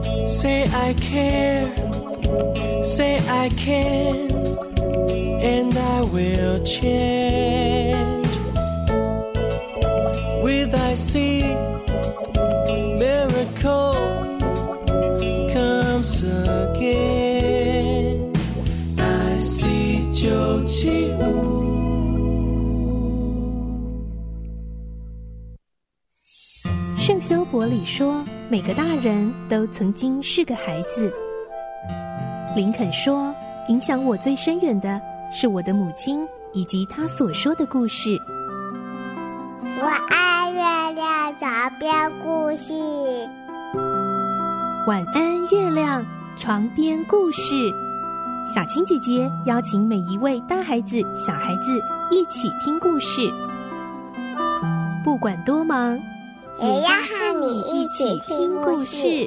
Say I care, say I can, and I will change. Will I see miracle comes again? I see 975。 圣修伯里说，每个大人都曾经是个孩子。林肯说，影响我最深远的是我的母亲以及她所说的故事。 我爱月亮床边故事。 晚安，月亮床边故事。小青姐姐邀请每一位大孩子、小孩子一起听故事，不管多忙， 也要和你一起听故事。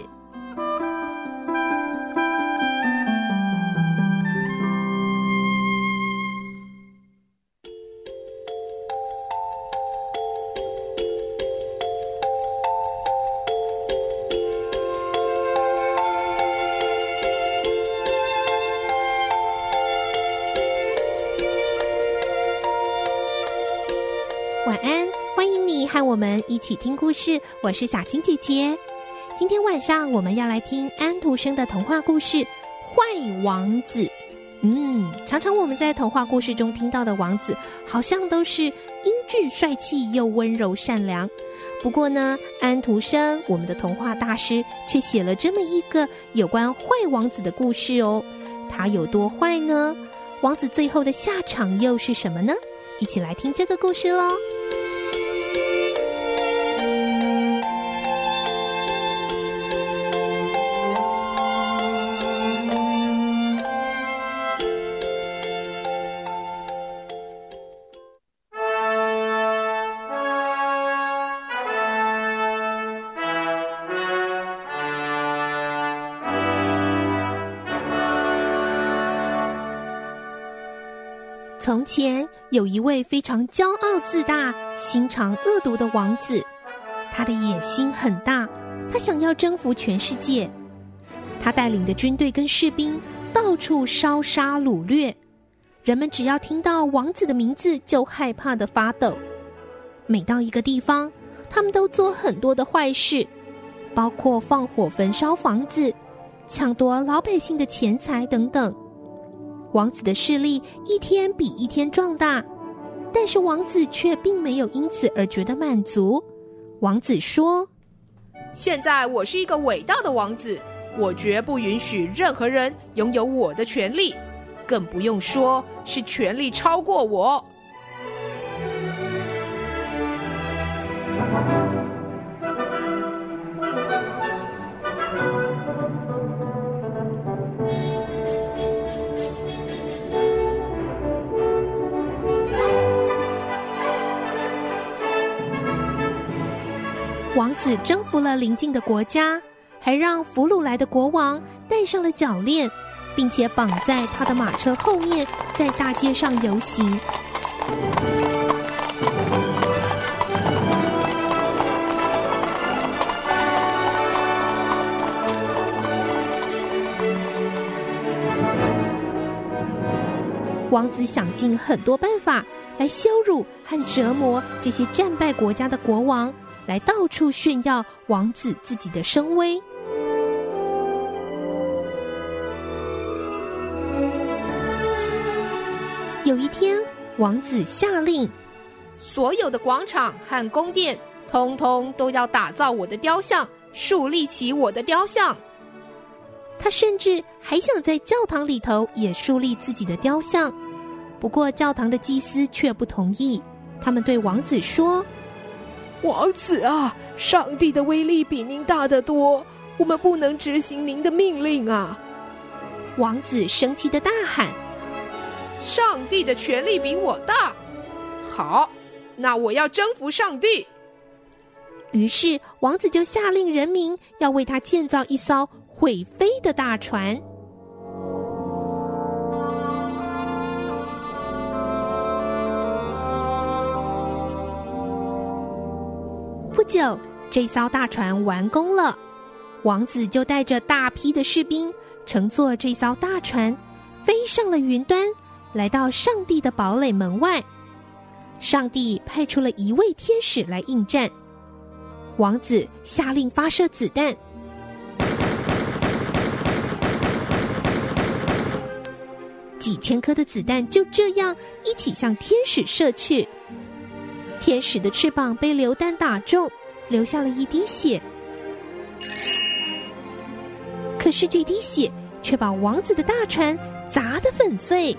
晚安，欢迎你和我们一起听故事，我是小青姐姐。今天晚上我们要来听安徒生的童话故事《坏王子》。常常我们在童话故事中听到的王子，好像都是英俊帅气又温柔善良。不过呢，安徒生，我们的童话大师，却写了这么一个有关坏王子的故事哦。他有多坏呢？王子最后的下场又是什么呢？一起来听这个故事咯。从前有一位非常骄傲自大、心肠恶毒的王子，他的野心很大，他想要征服全世界。他带领的军队跟士兵到处烧杀掳掠，人们只要听到王子的名字就害怕地发抖。每到一个地方，他们都做很多的坏事，包括放火焚烧房子、抢夺老百姓的钱财等等。王子的势力一天比一天壮大，但是王子却并没有因此而觉得满足。王子说， 现在我是一个伟大的王子，我绝不允许任何人拥有我的权利，更不用说是权力超过我。 王子征服了邻近的国家，还让俘虏来的国王戴上了脚链，并且绑在他的马车后面，在大街上游行。王子想尽很多办法来羞辱和折磨这些战败国家的国王，来到处炫耀王子自己的声威。有一天，王子下令， 所有的广场和宫殿通通都要打造我的雕像，树立起我的雕像。 他甚至还想在教堂里头也树立自己的雕像，不过教堂的祭司却不同意。他们对王子说， 王子啊，上帝的威力比您大得多，我们不能执行您的命令啊。 王子生气地大喊， 上帝的权力比我大，好，那我要征服上帝。 于是王子就下令人民要为他建造一艘会飞的大船。不久，这艘大船完工了。 王子就带着大批的士兵，乘坐这艘大船，飞上了云端，来到上帝的堡垒门外。上帝派出了一位天使来应战，王子下令发射子弹。几千颗的子弹就这样一起向天使射去，天使的翅膀被流弹打中，流下了一滴血。可是这滴血却把王子的大船砸得粉碎。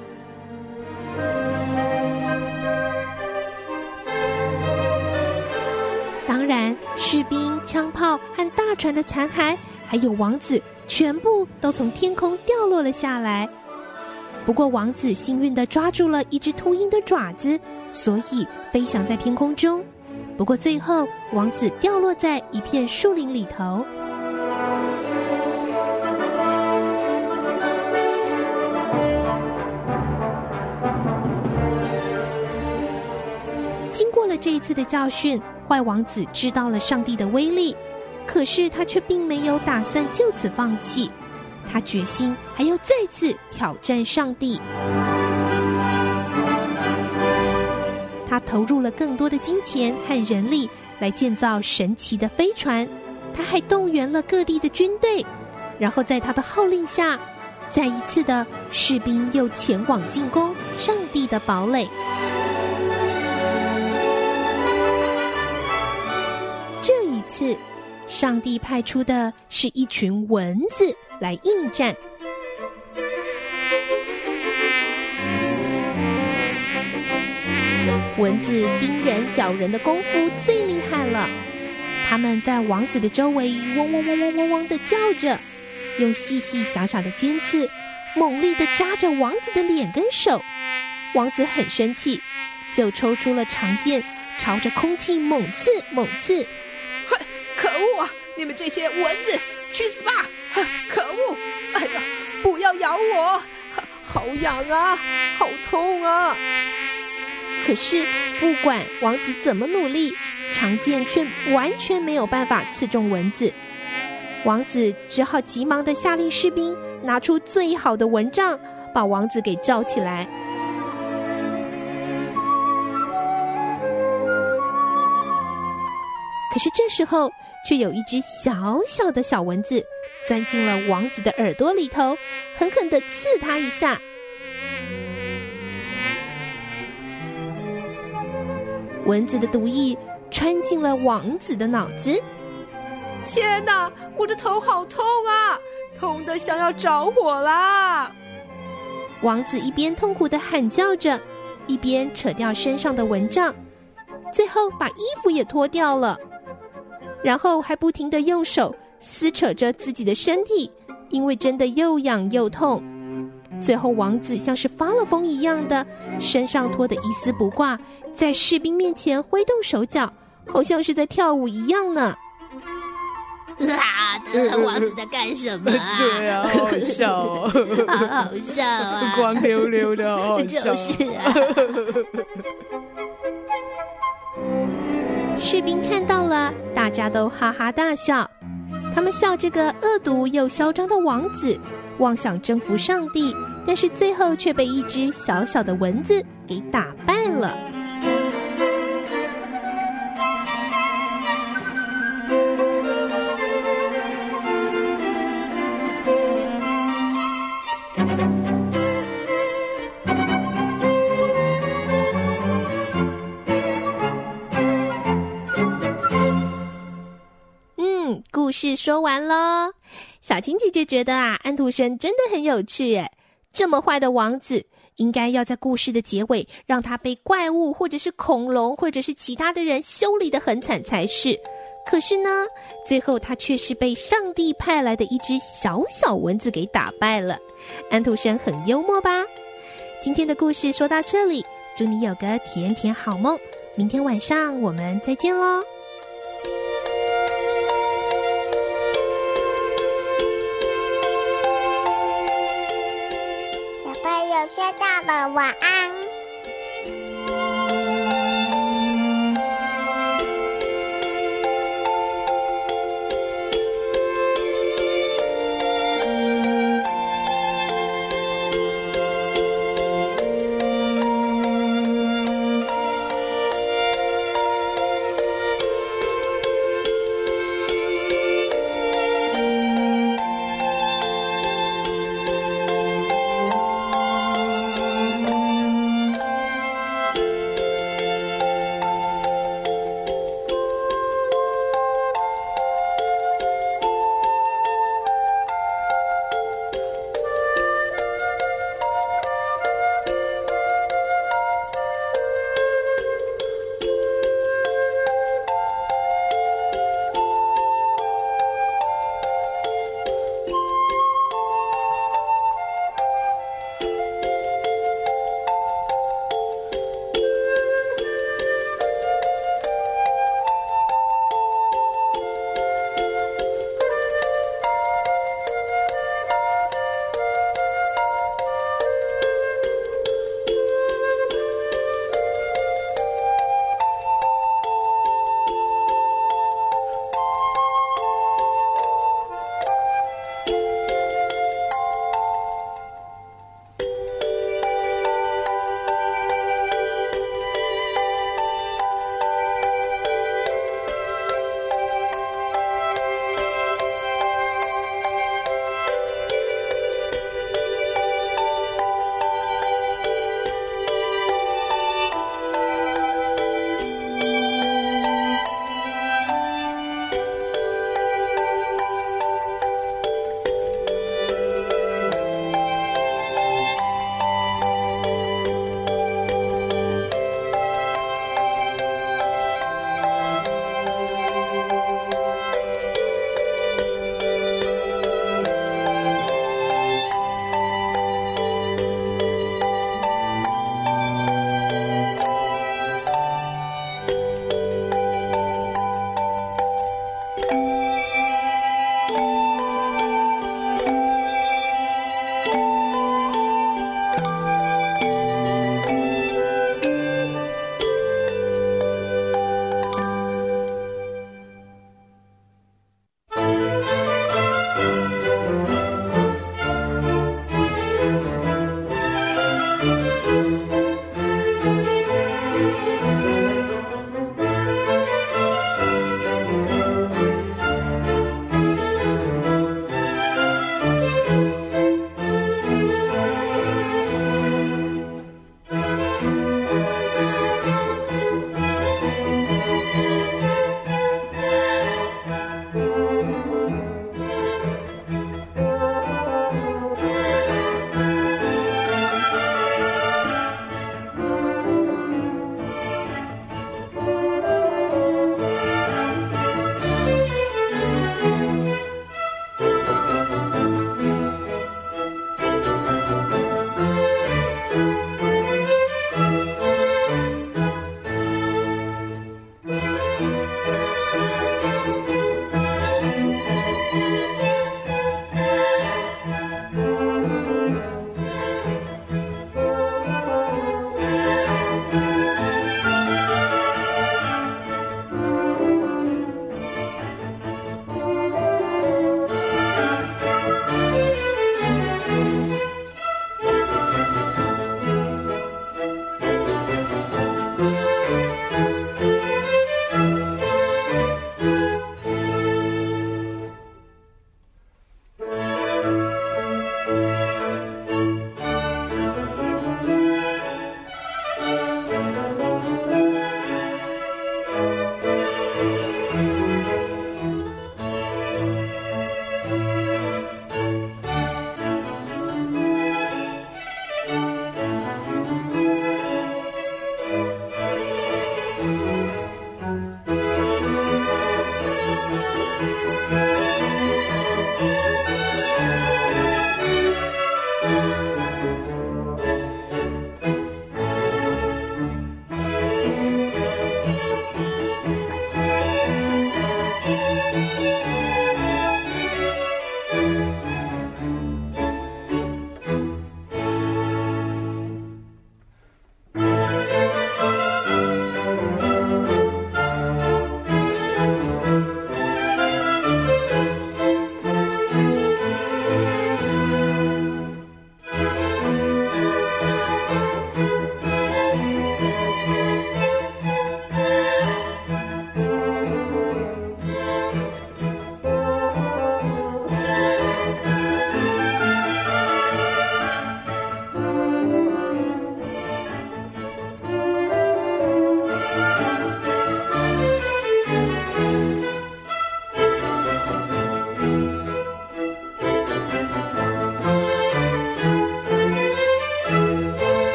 当然，士兵、枪炮和大船的残骸，还有王子，全部都从天空掉落了下来。不过王子幸运地抓住了一只秃鹰的爪子，所以飞翔在天空中。不过最后，王子掉落在一片树林里头。经过了这一次的教训，坏王子知道了上帝的威力，可是他却并没有打算就此放弃。他决心还要再次挑战上帝。他投入了更多的金钱和人力来建造神奇的飞船，他还动员了各地的军队，然后在他的号令下，再一次的士兵又前往进攻上帝的堡垒。这一次，上帝派出的是一群蚊子来应战。蚊子叮人、咬人的功夫最厉害了，它们在王子的周围嗡嗡嗡嗡嗡嗡地叫着，用细细小小的尖刺猛力地扎着王子的脸跟手。王子很生气，就抽出了长剑，朝着空气猛刺猛刺。 哼，可恶啊！你们这些蚊子，去死吧！可恶！哎呀，不要咬我，好痒啊，好痛啊！ 可是不管王子怎么努力，长剑却完全没有办法刺中蚊子。王子只好急忙地下令士兵拿出最好的蚊帐，把王子给罩起来。可是这时候，却有一只小小的小蚊子钻进了王子的耳朵里头，狠狠地刺他一下。蚊子的毒液穿进了王子的脑子。 天哪，我的头好痛啊，痛得想要着火啦！ 王子一边痛苦地喊叫着，一边扯掉身上的蚊帐，最后把衣服也脱掉了，然后还不停地用手撕扯着自己的身体，因为真的又痒又痛。最后王子像是发了疯一样的，身上脱得一丝不挂，在士兵面前挥动手脚，好像是在跳舞一样呢。 王子在干什么啊？ 对啊，好好笑哦， 好好笑啊， 光溜溜的，好好笑。 就是啊。 士兵看到了，大家都哈哈大笑。他们笑这个恶毒又嚣张的王子妄想征服上帝，但是最后却被一只小小的蚊子给打败了。故事说完咯。小青姐姐觉得啊，安徒生真的很有趣耶。这么坏的王子，应该要在故事的结尾让他被怪物或者是恐龙或者是其他的人修理得很惨才是。可是呢，最后他却是被上帝派来的一只小小蚊子给打败了。安徒生很幽默吧？今天的故事说到这里，祝你有个甜甜好梦。明天晚上我们再见咯。 睡觉了，晚安。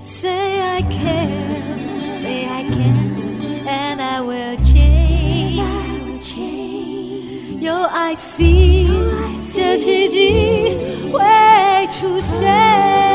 Say I care, say I can, and I will change.有爱 see， 这奇迹会出现。